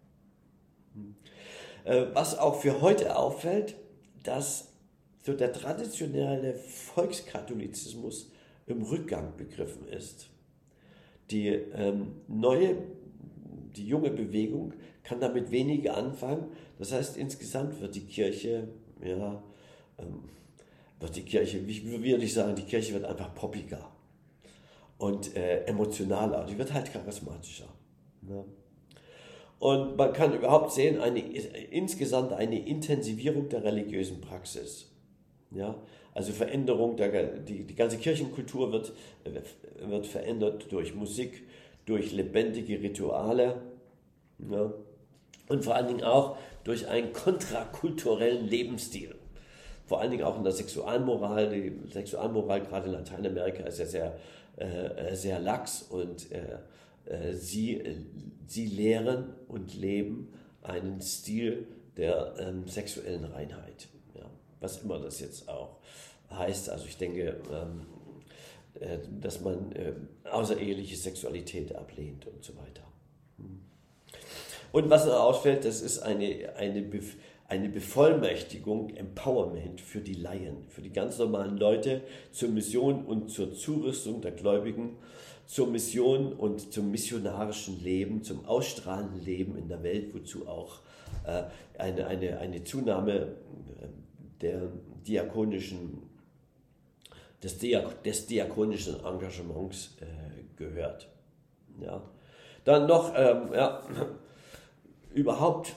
Was auch für heute auffällt, dass so der traditionelle Volkskatholizismus im Rückgang begriffen ist. Die ähm, neue, die junge Bewegung kann damit weniger anfangen. Das heißt, insgesamt wird die Kirche, ja, ähm, wird die Kirche, wie würde ich sagen, die Kirche wird einfach poppiger und äh, emotionaler. Die wird halt charismatischer. Ne? Und man kann überhaupt sehen, eine, insgesamt eine Intensivierung der religiösen Praxis. Ja? Also Veränderung, der, die, die ganze Kirchenkultur wird, wird verändert durch Musik, durch lebendige Rituale, ja? Und vor allen Dingen auch durch einen kontrakulturellen Lebensstil. Vor allen Dingen auch in der Sexualmoral. Die Sexualmoral gerade in Lateinamerika ist ja sehr, äh, sehr lax und äh, äh, sie, äh, sie lehren und leben einen Stil der ähm, sexuellen Reinheit. Ja? Was immer das jetzt auch heißt. Also ich denke, ähm, äh, dass man äh, außereheliche Sexualität ablehnt und so weiter. Und was noch ausfällt, das ist eine, eine, Bef- eine Bevollmächtigung, Empowerment für die Laien, für die ganz normalen Leute zur Mission und zur Zurüstung der Gläubigen, zur Mission und zum missionarischen Leben, zum ausstrahlenden Leben in der Welt, wozu auch äh, eine, eine, eine Zunahme der diakonischen, des, Diak- des diakonischen Engagements äh, gehört. Ja. Dann noch, ähm, ja, überhaupt,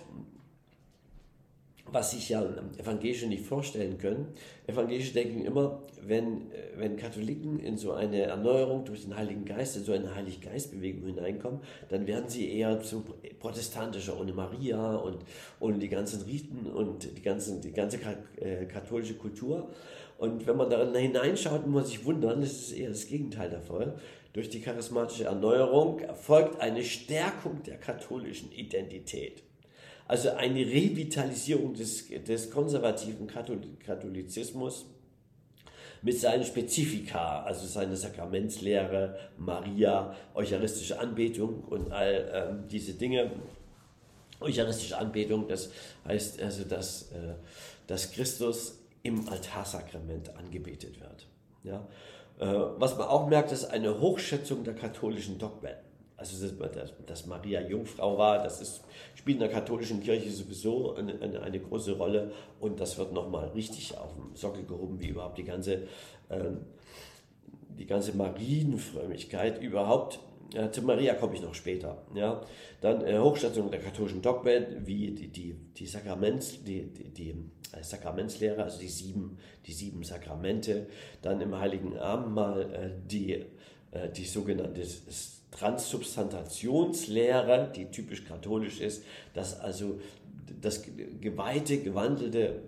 was sich ja Evangelische nicht vorstellen können. Evangelische denken immer, wenn, wenn Katholiken in so eine Erneuerung durch den Heiligen Geist, in so eine Heiliggeistbewegung hineinkommen, dann werden sie eher zu protestantischer ohne Maria und ohne die ganzen Riten und die, ganzen, die ganze katholische Kultur. Und wenn man da hineinschaut, muss man sich wundern, das ist eher das Gegenteil der Fall. Durch die charismatische Erneuerung erfolgt eine Stärkung der katholischen Identität. Also eine Revitalisierung des, des konservativen Katholizismus mit seinen Spezifika, also seine Sakramentslehre, Maria, eucharistische Anbetung und all ähm, diese Dinge. Eucharistische Anbetung, das heißt also, dass, äh, dass Christus im Altarsakrament angebetet wird. Ja? Äh, was man auch merkt, ist eine Hochschätzung der katholischen Dogmen. Also, dass, dass Maria Jungfrau war, das ist, spielt in der katholischen Kirche sowieso eine, eine, eine große Rolle und das wird nochmal richtig auf den Sockel gehoben, wie überhaupt die ganze, ähm, die ganze Marienfrömmigkeit überhaupt. Ja, zu Maria komme ich noch später. Ja. Dann äh, Hochschätzung der katholischen Dogmen, wie die, die, die, Sakraments, die, die, die äh, Sakramentslehre, also die sieben, die sieben Sakramente. Dann im Heiligen Abendmahl äh, die, äh, die sogenannte Transsubstantationslehre, die typisch katholisch ist, dass also das geweihte, gewandelte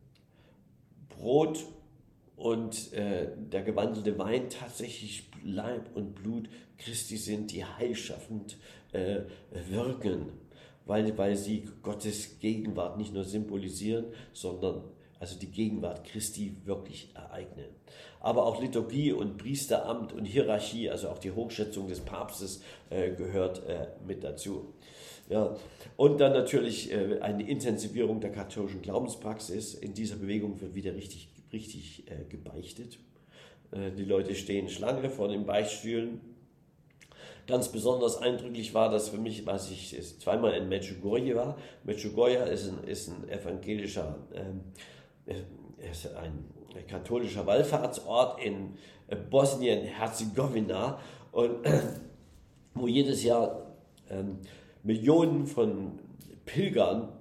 Brot und äh, der gewandelte Wein tatsächlich Leib und Blut Christi sind, die heilschaffend äh, wirken, weil, weil sie Gottes Gegenwart nicht nur symbolisieren, sondern also die Gegenwart Christi wirklich ereignen. Aber auch Liturgie und Priesteramt und Hierarchie, also auch die Hochschätzung des Papstes äh, gehört äh, mit dazu. Ja. Und dann natürlich äh, eine Intensivierung der katholischen Glaubenspraxis. In dieser Bewegung wird wieder richtig, richtig äh, gebeichtet. Äh, die Leute stehen Schlange vor den Beichtstühlen. Ganz besonders eindrücklich war das für mich, als ich zweimal in Medjugorje war. Medjugorje ist ein, ist ein evangelischer, äh, ist ein katholischer Wallfahrtsort in Bosnien-Herzegowina und äh, wo jedes Jahr äh, Millionen von Pilgern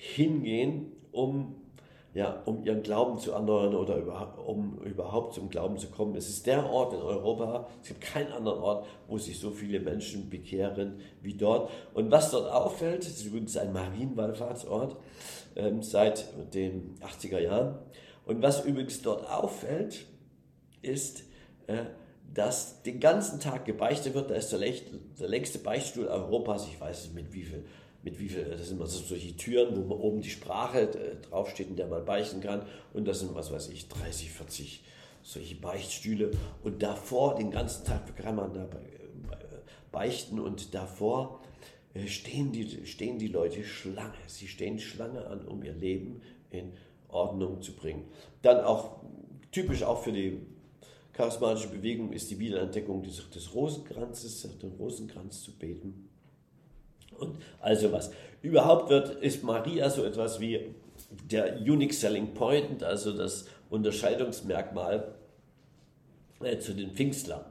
hingehen, um, ja, um ihren Glauben zu erneuern oder über, um überhaupt zum Glauben zu kommen. Es ist der Ort in Europa, es gibt keinen anderen Ort, wo sich so viele Menschen bekehren wie dort. Und was dort auffällt, es ist übrigens ein Marienwallfahrtsort ähm, seit den achtziger Jahren. Und was übrigens dort auffällt, ist, äh, dass den ganzen Tag gebeichtet wird. Da ist der, Lech, der längste Beichtstuhl Europas, ich weiß nicht mit wie viel, mit wie viel, das sind immer so solche Türen, wo man oben die Sprache äh, draufsteht, in der man beichten kann. Und das sind, was weiß ich, dreißig, vierzig solche Beichtstühle. Und davor, den ganzen Tag kann man da beichten und davor äh, stehen, die, stehen die Leute Schlange. Sie stehen Schlange an, um ihr Leben in Ordnung zu bringen. Dann auch, typisch auch für die charismatische Bewegung ist die Wiederentdeckung des, des Rosenkranzes, den Rosenkranz zu beten. Und also was. Überhaupt wird, ist Maria so etwas wie der Unique Selling Point, also das Unterscheidungsmerkmal äh, zu den Pfingstlern.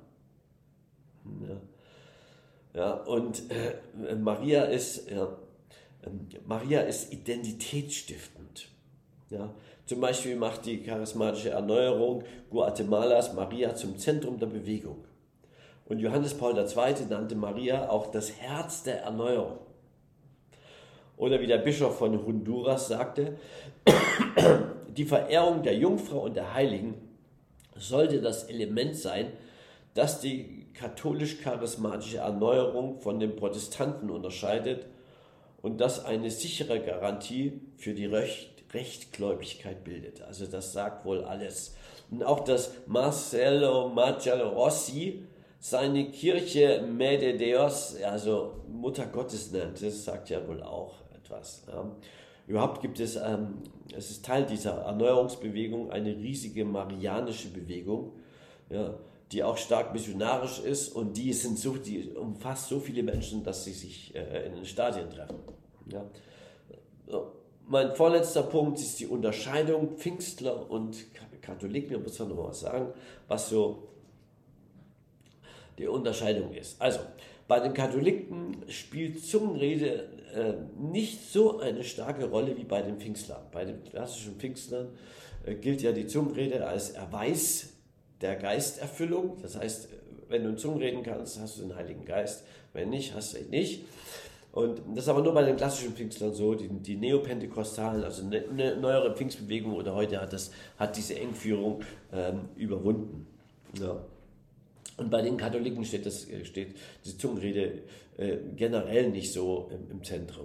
Ja, ja und äh, Maria ist, ja, äh, Maria ist identitätsstiftend. Ja, zum Beispiel macht die charismatische Erneuerung Guatemalas Maria zum Zentrum der Bewegung. Und Johannes Paul der Zweite nannte Maria auch das Herz der Erneuerung. Oder wie der Bischof von Honduras sagte, die Verehrung der Jungfrau und der Heiligen sollte das Element sein, das die katholisch-charismatische Erneuerung von den Protestanten unterscheidet und das eine sichere Garantie für die Recht Rechtgläubigkeit bildet. Also das sagt wohl alles. Und auch, dass Marcello Marcello Rossi seine Kirche Mede Deus, also Mutter Gottes nennt, das sagt ja wohl auch etwas. Ja. Überhaupt gibt es, ähm, es ist Teil dieser Erneuerungsbewegung, eine riesige marianische Bewegung, ja, die auch stark missionarisch ist und die, sind so, die umfasst so viele Menschen, dass sie sich äh, in den Stadien treffen. Ja. So. Mein vorletzter Punkt ist die Unterscheidung Pfingstler und Katholiken. Ich muss noch mal was sagen, was so die Unterscheidung ist. Also, bei den Katholiken spielt Zungenrede äh, nicht so eine starke Rolle wie bei den Pfingstlern. Bei den klassischen Pfingstlern äh, gilt ja die Zungenrede als Erweis der Geisterfüllung. Das heißt, wenn du in Zungen reden kannst, hast du den Heiligen Geist. Wenn nicht, hast du ihn nicht. Und das ist aber nur bei den klassischen Pfingstlern so, die, die Neopentekostalen, also eine, eine neuere Pfingstbewegung oder heute hat, das, hat diese Engführung ähm, überwunden. Ja. Und bei den Katholiken steht, das, steht die Zungenrede äh, generell nicht so im, im Zentrum.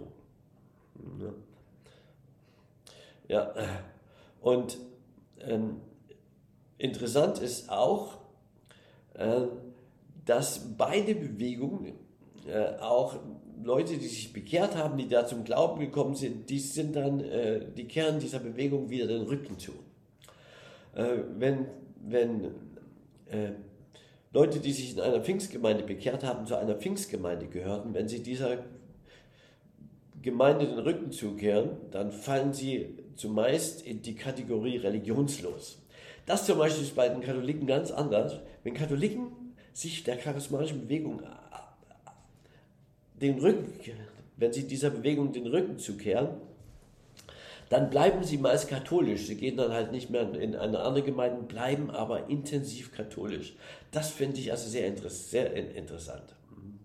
Ja, ja. Und ähm, interessant ist auch, äh, dass beide Bewegungen äh, auch Leute, die sich bekehrt haben, die da zum Glauben gekommen sind, die sind dann, äh, die kehren dieser Bewegung wieder den Rücken zu. Äh, wenn wenn äh, Leute, die sich in einer Pfingstgemeinde bekehrt haben, zu einer Pfingstgemeinde gehörten, wenn sie dieser Gemeinde den Rücken zukehren, dann fallen sie zumeist in die Kategorie religionslos. Das zum Beispiel ist bei den Katholiken ganz anders. Wenn Katholiken sich der charismatischen Bewegung den Rücken, wenn sie dieser Bewegung den Rücken zukehren, dann bleiben sie meist katholisch. Sie gehen dann halt nicht mehr in eine andere Gemeinde, bleiben aber intensiv katholisch. Das finde ich also sehr, sehr interessant.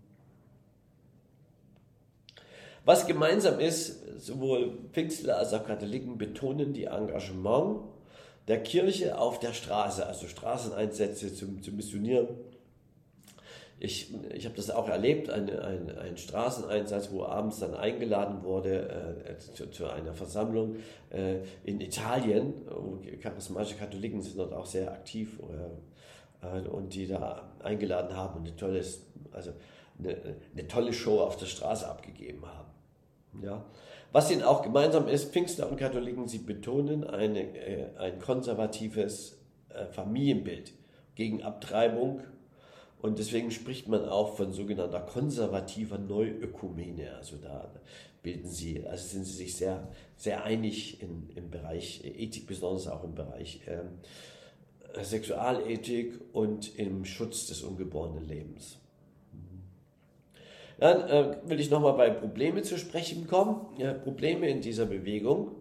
Was gemeinsam ist, sowohl Pfingstler als auch Katholiken betonen die Engagement der Kirche auf der Straße, also Straßeneinsätze zum, zum Missionieren. Ich, ich habe das auch erlebt, ein, ein, ein Straßeneinsatz, wo abends dann eingeladen wurde äh, zu, zu einer Versammlung äh, in Italien. Charismatische Katholiken sind dort auch sehr aktiv äh, und die da eingeladen haben und eine, tolles, also eine, eine tolle Show auf der Straße abgegeben haben. Ja. Was ihnen auch gemeinsam ist, Pfingstler und Katholiken, sie betonen eine, äh, ein konservatives äh, Familienbild gegen Abtreibung. Und deswegen spricht man auch von sogenannter konservativer Neuökumene. Also da bilden sie, also sind sie sich sehr, sehr einig in, im Bereich Ethik, besonders auch im Bereich äh, Sexualethik und im Schutz des ungeborenen Lebens. Dann äh, will ich nochmal bei Probleme zu sprechen kommen. Ja, Probleme in dieser Bewegung.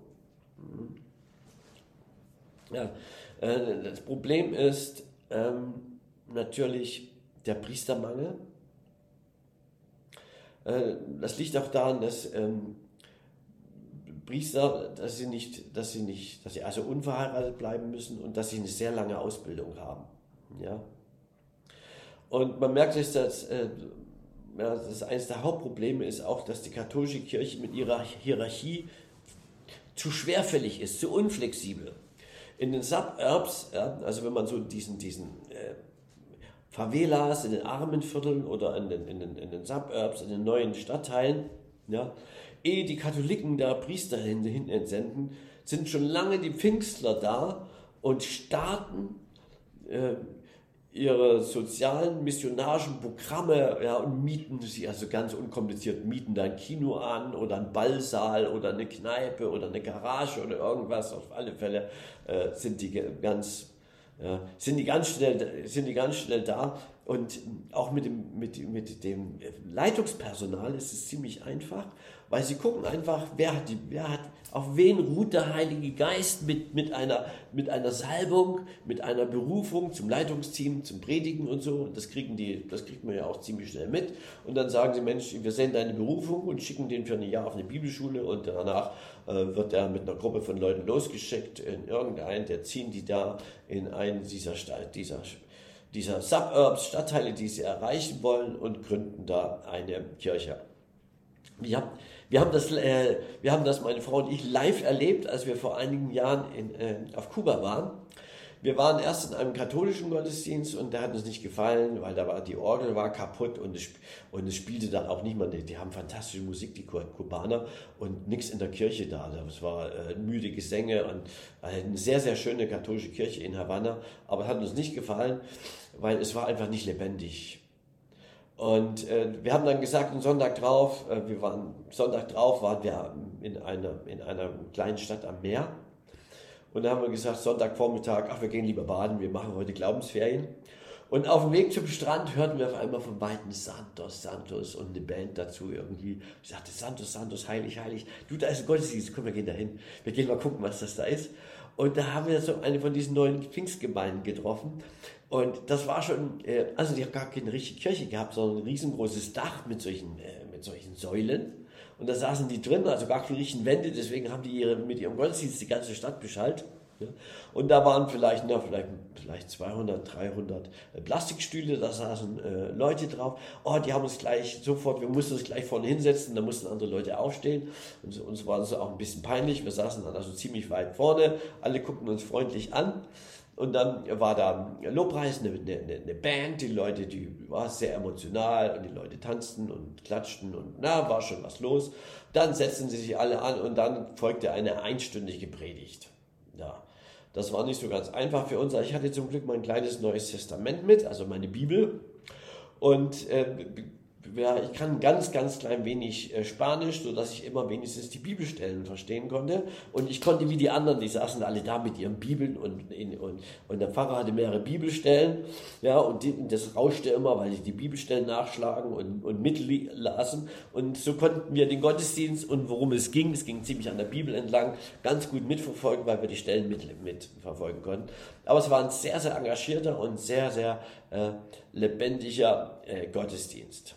Ja, äh, das Problem ist ähm, natürlich der Priestermangel. Äh, das liegt auch daran, dass ähm, Priester, dass sie nicht, dass sie nicht, dass sie also unverheiratet bleiben müssen und dass sie eine sehr lange Ausbildung haben. Ja? Und man merkt jetzt, dass äh, ja, das eines der Hauptprobleme ist auch, dass die katholische Kirche mit ihrer Hierarchie zu schwerfällig ist, zu unflexibel. In den Suburbs, ja, also wenn man so diesen, diesen äh, Favelas, in den Armenvierteln oder in den, in, den, in den Suburbs, in den neuen Stadtteilen, ja, ehe die Katholiken da Priester hin, hin entsenden, sind schon lange die Pfingstler da und starten äh, ihre sozialen, missionarischen Programme, ja, und mieten sie, also ganz unkompliziert, mieten da ein Kino an oder einen Ballsaal oder eine Kneipe oder eine Garage oder irgendwas. Auf alle Fälle äh, sind die ganz, ja, sind die ganz schnell, sind die ganz schnell da. Und auch mit dem, mit, mit dem Leitungspersonal ist es ziemlich einfach, weil sie gucken einfach, wer hat, die, wer hat auf wen ruht der Heilige Geist mit, mit, einer, mit einer Salbung, mit einer Berufung zum Leitungsteam, zum Predigen und so. Und das kriegen die, das kriegt man ja auch ziemlich schnell mit. Und dann sagen sie, Mensch, wir sehen deine Berufung und schicken den für ein Jahr auf eine Bibelschule und danach äh, wird er mit einer Gruppe von Leuten losgeschickt in irgendeinen, der ziehen die da in einen dieser, dieser dieser Suburbs, Stadtteile, die sie erreichen wollen und gründen da eine Kirche. Wir haben, wir haben, das, äh, wir haben das, meine Frau und ich, live erlebt, als wir vor einigen Jahren in, äh, auf Kuba waren. Wir waren erst in einem katholischen Gottesdienst und der hat uns nicht gefallen, weil da war, die Orgel war kaputt und es, und es spielte dann auch nicht mal, die, die haben fantastische Musik, die Kubaner, und nichts in der Kirche da. Es war äh, müde Gesänge und eine sehr, sehr schöne katholische Kirche in Havanna, aber hat uns nicht gefallen, weil es war einfach nicht lebendig. Und äh, wir haben dann gesagt, am Sonntag drauf, äh, wir waren, Sonntag drauf waren wir in einer, in einer kleinen Stadt am Meer. Und da haben wir gesagt, Sonntagvormittag, ach, wir gehen lieber baden, wir machen heute Glaubensferien. Und auf dem Weg zum Strand hörten wir auf einmal von Weitem Santos, Santos und eine Band dazu irgendwie. Ich sagte, Santos, Santos, heilig, heilig. Du, da ist ein Gottesdienst, komm, wir gehen da hin. Wir gehen mal gucken, was das da ist. Und da haben wir so eine von diesen neuen Pfingstgemeinden getroffen. Und das war schon, äh, also die haben gar keine richtige Kirche gehabt, sondern ein riesengroßes Dach mit solchen, äh, mit solchen Säulen. Und da saßen die drin, also gar keine richtigen Wände, deswegen haben die ihre, mit ihrem Gottesdienst die ganze Stadt beschallt. Ja. Und da waren vielleicht, na, vielleicht, vielleicht zweihundert, dreihundert Plastikstühle, da saßen äh, Leute drauf. Oh, die haben uns gleich sofort, wir mussten uns gleich vorne hinsetzen, da mussten andere Leute aufstehen. Und so, uns war das auch ein bisschen peinlich, wir saßen dann also ziemlich weit vorne, alle guckten uns freundlich an. Und dann war da Lobpreis, eine, eine, eine Band, die Leute, die war sehr emotional und die Leute tanzten und klatschten und na, war schon was los. Dann setzten sie sich alle an und dann folgte eine einstündige Predigt. Ja, das war nicht so ganz einfach für uns. Ich hatte zum Glück mein kleines Neues Testament mit, also meine Bibel. Und äh, ja, ich kann ganz, ganz klein wenig äh, Spanisch, sodass ich immer wenigstens die Bibelstellen verstehen konnte. Und ich konnte wie die anderen, die saßen alle da mit ihren Bibeln und, in, und, und der Pfarrer hatte mehrere Bibelstellen. Ja, und die, das rauschte immer, weil die die Bibelstellen nachschlagen und, und mitlasen. Und so konnten wir den Gottesdienst und worum es ging, es ging ziemlich an der Bibel entlang, ganz gut mitverfolgen, weil wir die Stellen mit, mitverfolgen konnten. Aber es war ein sehr, sehr engagierter und sehr, sehr äh, lebendiger äh, Gottesdienst.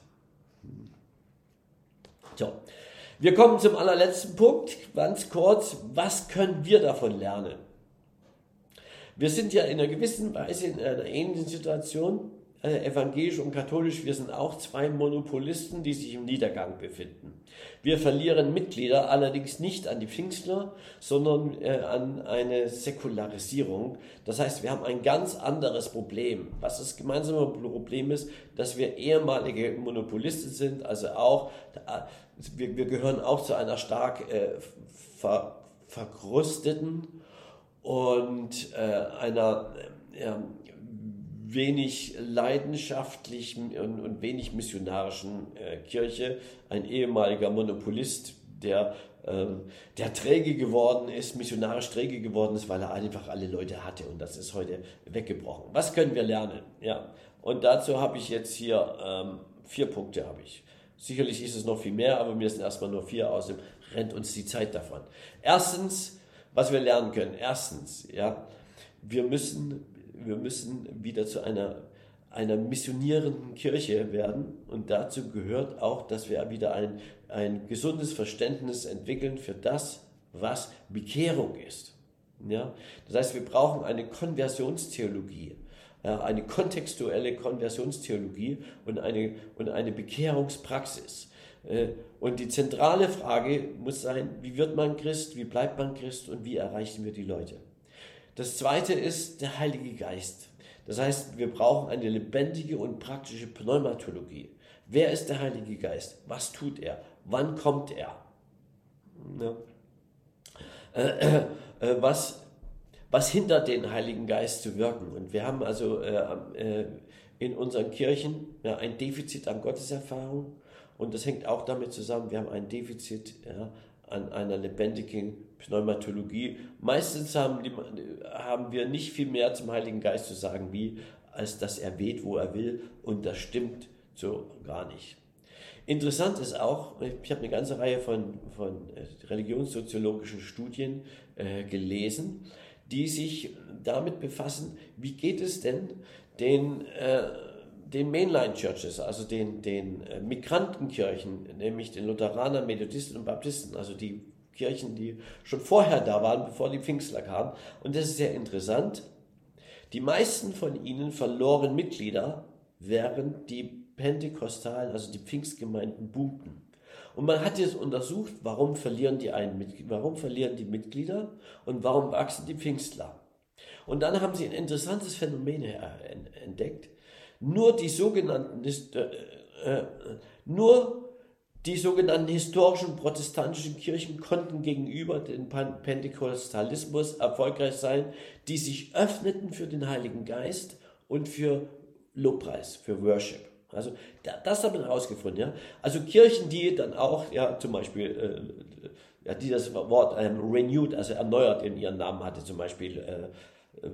So, wir kommen zum allerletzten Punkt, ganz kurz, was können wir davon lernen? Wir sind ja in einer gewissen Weise in einer ähnlichen Situation, äh, evangelisch und katholisch, wir sind auch zwei Monopolisten, die sich im Niedergang befinden. Wir verlieren Mitglieder allerdings nicht an die Pfingstler, sondern äh, an eine Säkularisierung. Das heißt, wir haben ein ganz anderes Problem. Was das gemeinsame Problem ist, dass wir ehemalige Monopolisten sind, also auch, wir, wir gehören auch zu einer stark äh, ver, verkrusteten und äh, einer äh, wenig leidenschaftlichen und, und wenig missionarischen äh, Kirche, ein ehemaliger Monopolist, der, äh, der träge geworden ist, missionarisch träge geworden ist, weil er einfach alle Leute hatte und das ist heute weggebrochen. Was können wir lernen? Ja, und dazu habe ich jetzt hier ähm, vier Punkte habe ich. Sicherlich ist es noch viel mehr, aber mir sind erstmal nur vier, außerdem rennt uns die Zeit davon. Erstens, was wir lernen können. Erstens, ja, wir müssen, wir müssen wieder zu einer, einer missionierenden Kirche werden und dazu gehört auch, dass wir wieder ein, ein gesundes Verständnis entwickeln für das, was Bekehrung ist. Ja? Das heißt, wir brauchen eine Konversionstheologie. Ja, eine kontextuelle Konversionstheologie und eine, und eine Bekehrungspraxis. Und die zentrale Frage muss sein, wie wird man Christ, wie bleibt man Christ und wie erreichen wir die Leute? Das zweite ist der Heilige Geist. Das heißt, wir brauchen eine lebendige und praktische Pneumatologie. Wer ist der Heilige Geist? Was tut er? Wann kommt er? Ja. Äh, äh, was Was hindert den Heiligen Geist zu wirken? Und wir haben also äh, äh, in unseren Kirchen ja, ein Defizit an Gotteserfahrung und das hängt auch damit zusammen, wir haben ein Defizit ja, an einer lebendigen Pneumatologie. Meistens haben, die, haben wir nicht viel mehr zum Heiligen Geist zu sagen, wie als dass er weht, wo er will und das stimmt so gar nicht. Interessant ist auch, ich habe eine ganze Reihe von, von religionssoziologischen Studien äh, gelesen, die sich damit befassen, wie geht es denn den, äh, den Mainline Churches, also den, den äh, Migrantenkirchen, nämlich den Lutheranern, Methodisten und Baptisten, also die Kirchen, die schon vorher da waren, bevor die Pfingstler kamen. Und das ist sehr interessant. Die meisten von ihnen verloren Mitglieder, während die Pentekostalen, also die Pfingstgemeinden, boomten. Und man hat jetzt untersucht, warum verlieren die einen, warum verlieren die Mitglieder und warum wachsen die Pfingstler. Und dann haben sie ein interessantes Phänomen entdeckt. Nur die sogenannten, äh, äh, nur die sogenannten historischen protestantischen Kirchen konnten gegenüber dem Pentekostalismus erfolgreich sein, die sich öffneten für den Heiligen Geist und für Lobpreis, für Worship. Also das haben wir herausgefunden. Ja? Also Kirchen, die dann auch, ja, zum Beispiel, äh, ja, die das Wort ähm, renewed, also erneuert in ihren Namen hatte, zum Beispiel äh, äh,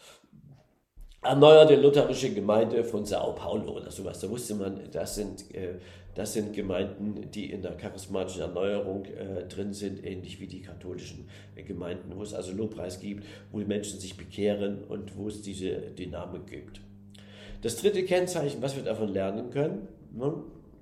erneuerte lutherische Gemeinde von Sao Paulo oder sowas. Da wusste man, das sind, äh, das sind Gemeinden, die in der charismatischen Erneuerung äh, drin sind, ähnlich wie die katholischen äh, Gemeinden, wo es also Lobpreis gibt, wo die Menschen sich bekehren und wo es diese Dynamik gibt. Das dritte Kennzeichen, was wir davon lernen können, ne?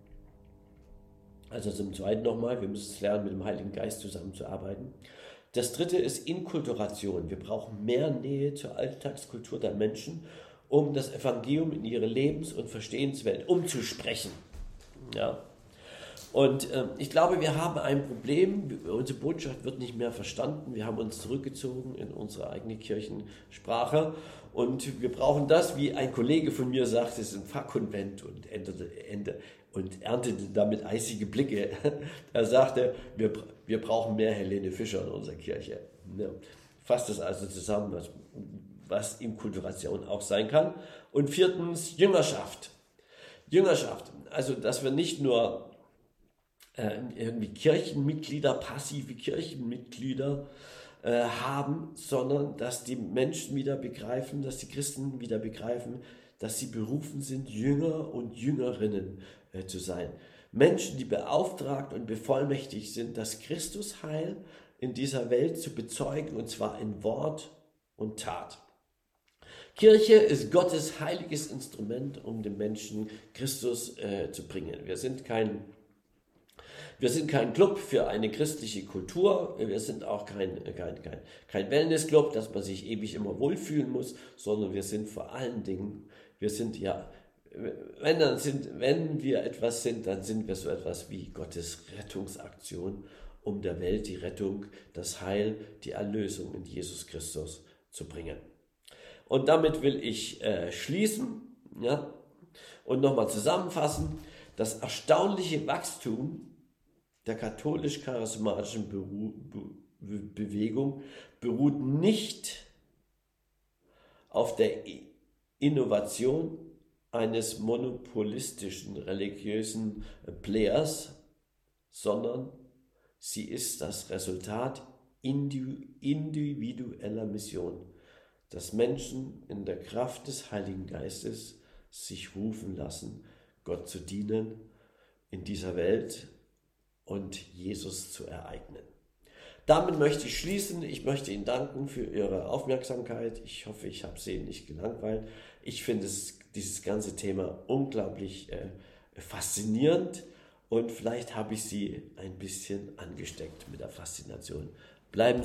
Also zum Zweiten nochmal, wir müssen es lernen, mit dem Heiligen Geist zusammenzuarbeiten. Das dritte ist Inkulturation. Wir brauchen mehr Nähe zur Alltagskultur der Menschen, um das Evangelium in ihre Lebens- und Verstehenswelt umzusprechen. Ja. Und äh, ich glaube, wir haben ein Problem, unsere Botschaft wird nicht mehr verstanden, wir haben uns zurückgezogen in unsere eigene Kirchensprache und wir brauchen das, wie ein Kollege von mir sagte, es ist ein Pfarrkonvent und, endete, ende, und erntete damit eisige Blicke. Er sagte, wir, wir brauchen mehr Helene Fischer in unserer Kirche. Ja. Fasst das also zusammen, was, was Inkulturation auch sein kann. Und viertens, Jüngerschaft. Jüngerschaft, also dass wir nicht nur irgendwie Kirchenmitglieder, passive Kirchenmitglieder äh, haben, sondern dass die Menschen wieder begreifen, dass die Christen wieder begreifen, dass sie berufen sind, Jünger und Jüngerinnen äh, zu sein. Menschen, die beauftragt und bevollmächtigt sind, das Christusheil in dieser Welt zu bezeugen, und zwar in Wort und Tat. Kirche ist Gottes heiliges Instrument, um den Menschen Christus äh, zu bringen. Wir sind kein Wir sind kein Club für eine christliche Kultur, wir sind auch kein, kein, kein, kein Wellnessclub, dass man sich ewig immer wohlfühlen muss, sondern wir sind vor allen Dingen, wir sind ja, wenn, dann sind, wenn wir etwas sind, dann sind wir so etwas wie Gottes Rettungsaktion, um der Welt die Rettung, das Heil, die Erlösung in Jesus Christus zu bringen. Und damit will ich äh, schließen, ja, und nochmal zusammenfassen, das erstaunliche Wachstum der katholisch-charismatischen Bewegung beruht nicht auf der Innovation eines monopolistischen religiösen Players, sondern sie ist das Resultat individueller Mission, dass Menschen in der Kraft des Heiligen Geistes sich rufen lassen, Gott zu dienen, in dieser Welt und Jesus zu ereignen. Damit möchte ich schließen. Ich möchte Ihnen danken für Ihre Aufmerksamkeit. Ich hoffe, ich habe Sie nicht gelangweilt. Ich finde es, dieses ganze Thema unglaublich äh, faszinierend und vielleicht habe ich Sie ein bisschen angesteckt mit der Faszination. Bleiben